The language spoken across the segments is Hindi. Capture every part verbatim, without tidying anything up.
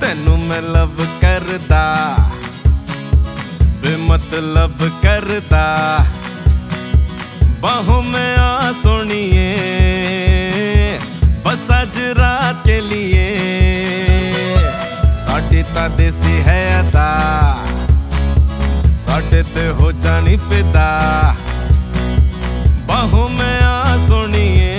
तेनू मैं लव करदा बेमतलब करदा बाहों में आ सोनिए बस आज रात के लिए साडी ता देसी है अदा साडे ते हो जानी फिदा बाहों में आ सोनिए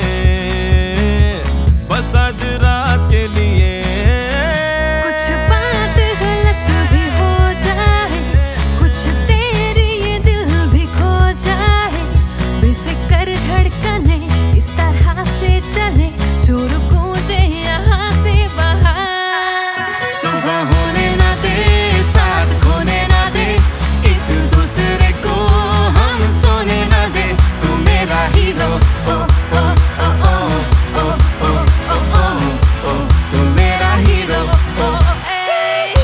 बस आज रात के लिए कुछ बात गलत भी हो जाए कुछ तेरी ये दिल भी खो जाए बेफिक्र धड़कने इस तरह से चले शोर गूंजे यहाँ से बाहर सुबह होने ना दे साथ खोने ना दे एक दूसरे को हम सोने ना दे तू मेरा हीरो ओ ओ ओ ओ ओ ओ ओ ओ ओ तू मेरा हीरो ओ ए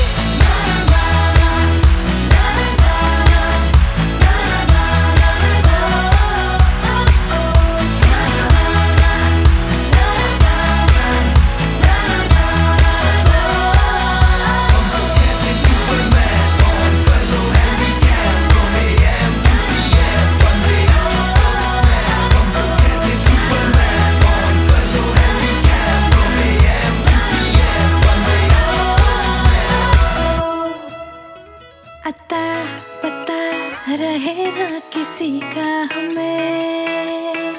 अता पता रहे ना किसी का हमें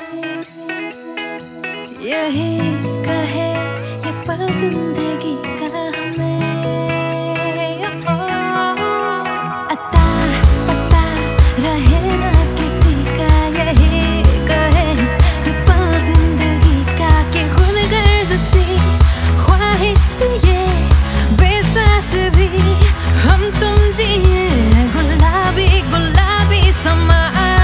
यही कहे ये पल जिंदगी का हमें ओ, अता पता रहे ना किसी का यही कहे ये पल जिंदगी का कि खुद गर्ज सी ख्वाहिश ये बेसास भी हम तुम जिए गुलाबी गुलाबी समा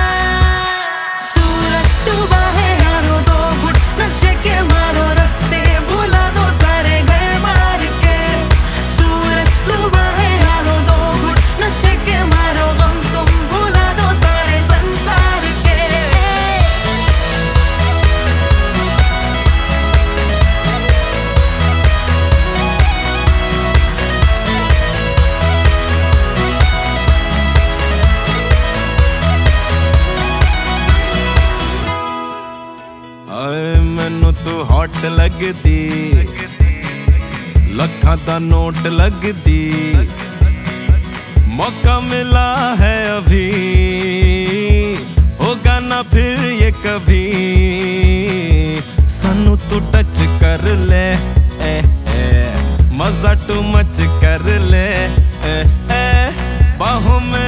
सूरज डूबा है यारो दो घुट नशे के मारो रास्ते भुला दो सारे घर मार के सूरज डूबा है यारो दो घुट नशे के मारो गम तुम भुला दो सारे संसार के आए मैनू तू हॉट लगदी लखां दा नोट लगदी मौका मिला है अभी होगा ना फिर ये कभी सानू तू टच कर ले ए, ए, मजा टू मच कर ले ए, ए, बाहों में